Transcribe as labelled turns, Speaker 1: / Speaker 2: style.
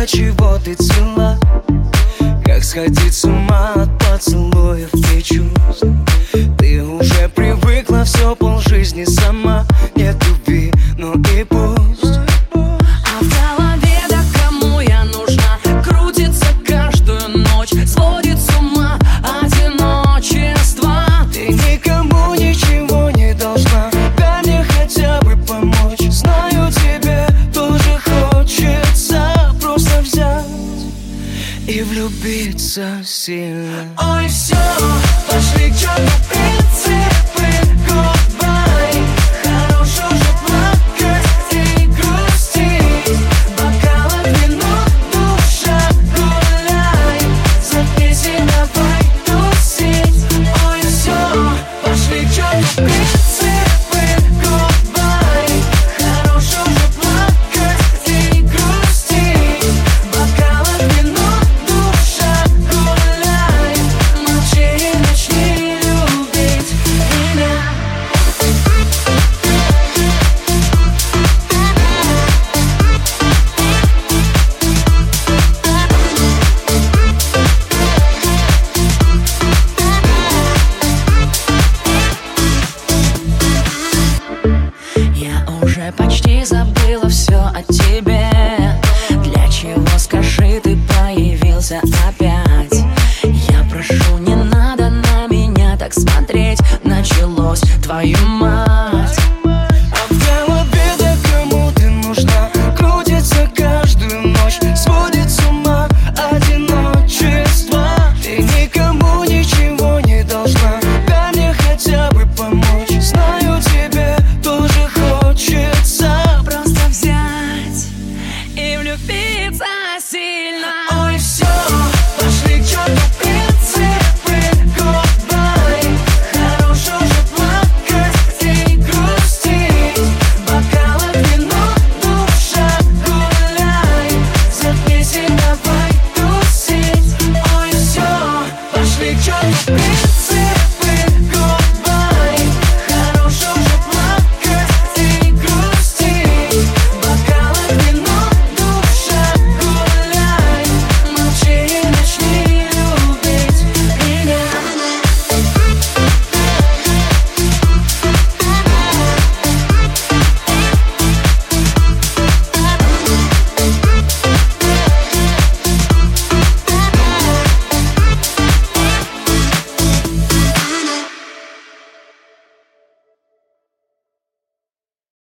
Speaker 1: чего ты цвела. Как сходить с ума от поцелуев и чувств. Ты уже привыкла, все полжизни сама. Нет любви, ну и пусть.
Speaker 2: А в голове, да кому я нужна, крутится каждую ночь, сводит с ума одиночество.
Speaker 1: Ты никому ничего не должна, дай мне хотя бы помочь. Знаю, тебе тоже хочется просто взять и влюбиться сильно.
Speaker 2: Ой, все, пошли к черту принципы, goodbye. Хорош уже плакать и грустить. Бокал вино, душа, гуляй. Запись и давай тусить. Ой, все, пошли к черту принципы, goodbye. Хорош уже плакать и грустить. Бокал вино, душа, гуляй. Молчи и начни любить меня. Я уже почти забыла все о тебе. Для чего, скажи, ты появился опять? Я прошу, не надо на меня так смотреть. Началось, твою мать.